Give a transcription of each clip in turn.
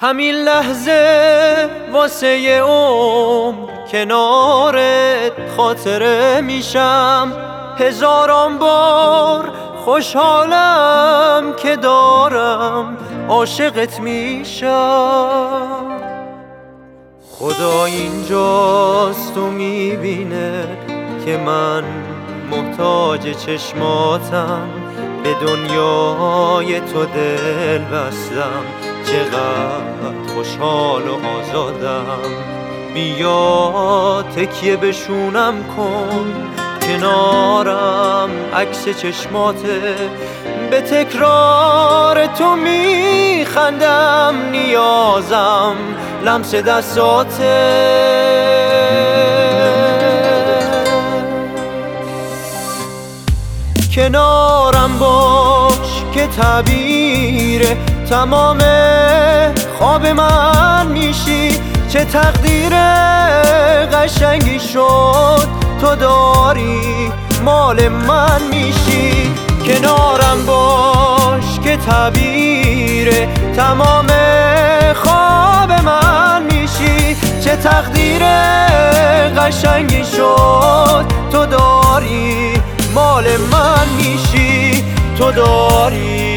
همین لحظه واسه عمر کنارت خاطره میشم. هزاران بار خوشحالم که دارم عاشقت میشم. خدا اینجاست و میبینه که من محتاج چشماتم. به دنیای تو دل بستم، چقدر خوشحال و آزادم. بیا تکیه بشونم کن کنارم، عکس چشماته. به تکرار تو میخندم، نیازم لمس دستاته. کنارم باش که تعبیر تمام خواب من میشی. چه تقدیر قشنگی شد تو داری مال من میشی. کنارم باش که تعبیر تمام خواب من میشی. چه تقدیر قشنگی شد تو داری مال من میشی. تو داری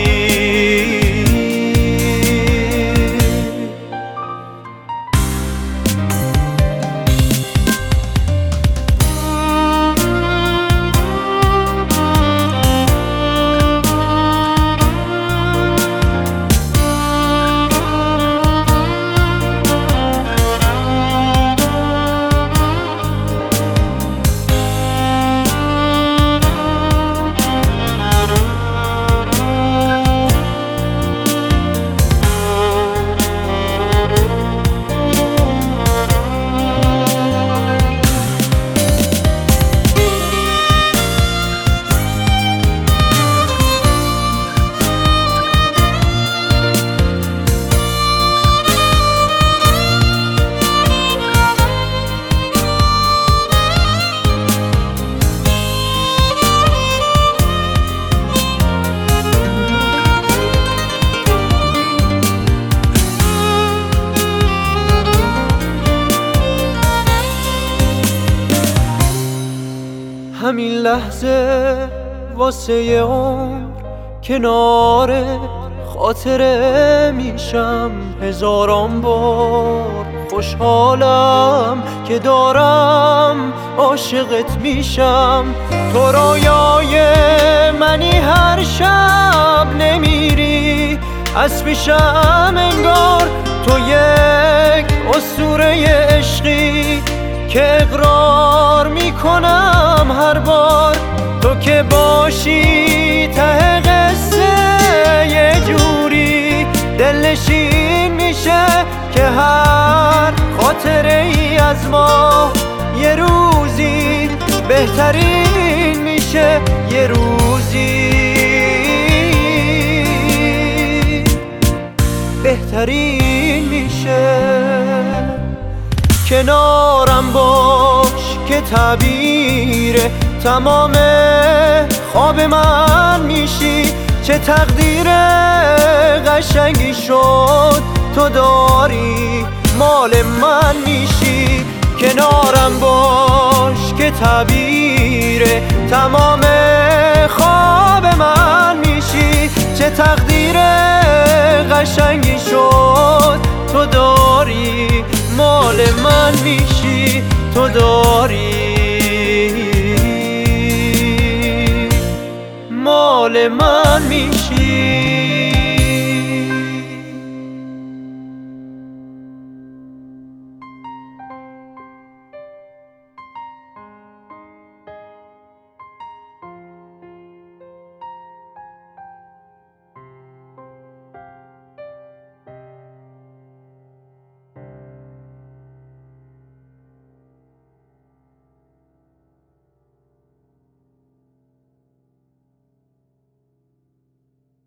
همین لحظه واسه عمر کنار خاطره میشم. هزاران بار خوشحالم که دارم عاشقت میشم. تو رویای منی، هر شب نمیری از پیشم انگار. تو یک اسطوره عشقی که اقرار میکنم هر بار. تو که باشی ته قصه یه جوری دلنشین میشه که هر خاطره ای از ما یه روزی بهترین میشه. یه روزی بهترین میشه. کنارم باش که تعبیر تمام خواب من میشی. چه تقدیر قشنگی شد تو داری مال من میشی. کنارم باش که تعبیر تمام خواب من میشی. چه تقدیر قشنگی شد تو داری مال من میشی. تو داری